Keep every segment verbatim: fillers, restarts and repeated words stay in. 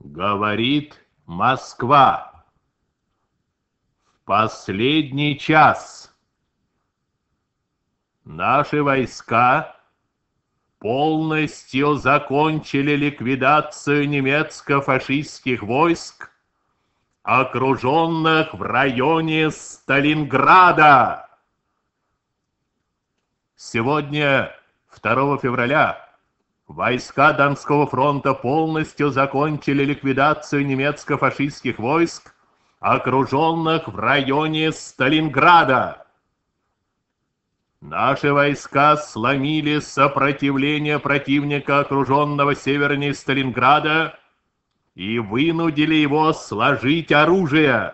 Говорит Москва. В последний час наши войска полностью закончили ликвидацию немецко-фашистских войск, окруженных в районе Сталинграда. Сегодня, второго февраля, войска Донского фронта полностью закончили ликвидацию немецко-фашистских войск, окруженных в районе Сталинграда. Наши войска сломили сопротивление противника, окруженного севернее Сталинграда, и вынудили его сложить оружие.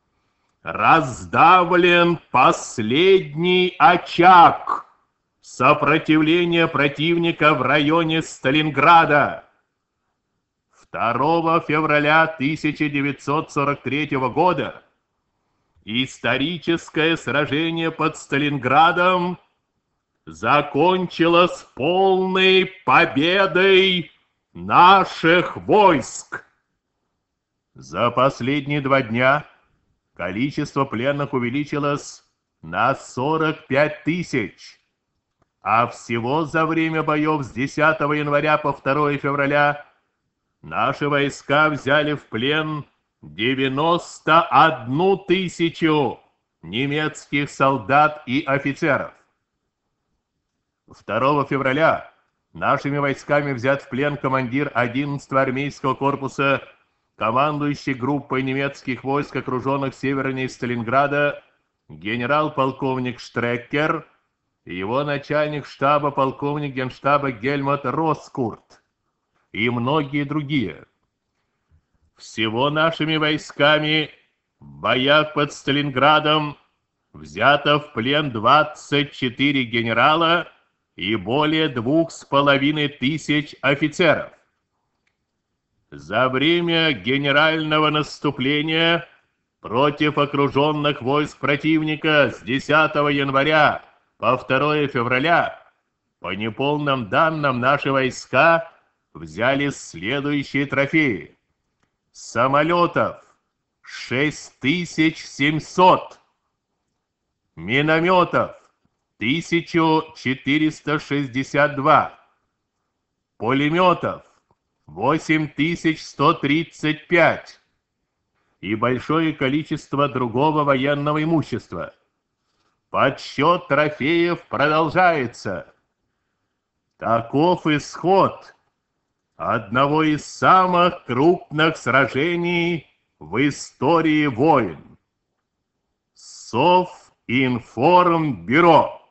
Раздавлен последний очаг сопротивления противника в районе Сталинграда. второго февраля тысяча девятьсот сорок третьего года историческое сражение под Сталинградом закончилось полной победой наших войск. За последние два дня количество пленных увеличилось на сорок пять тысяч, а всего за время боев с десятого января по второе февраля наши войска взяли в плен девяносто одну тысячу немецких солдат и офицеров. второго февраля нашими войсками взят в плен командир одиннадцатого армейского корпуса, командующий группой немецких войск, окруженных севернее Сталинграда, генерал-полковник Штреккер, и его начальник штаба полковник генштаба Гельмут Роскурт и многие другие. Всего нашими войсками в боях под Сталинградом взято в плен двадцать четыре генерала и более двух с половиной тысяч офицеров. За время генерального наступления против окруженных войск противника с десятого января по второе февраля, по неполным данным, наши войска взяли следующие трофеи. Самолетов шесть тысяч семьсот, минометов тысяча четыреста шестьдесят два, пулеметов восемь тысяч сто тридцать пять и большое количество другого военного имущества. Подсчет трофеев продолжается. Таков исход одного из самых крупных сражений в истории войн. Совинформбюро.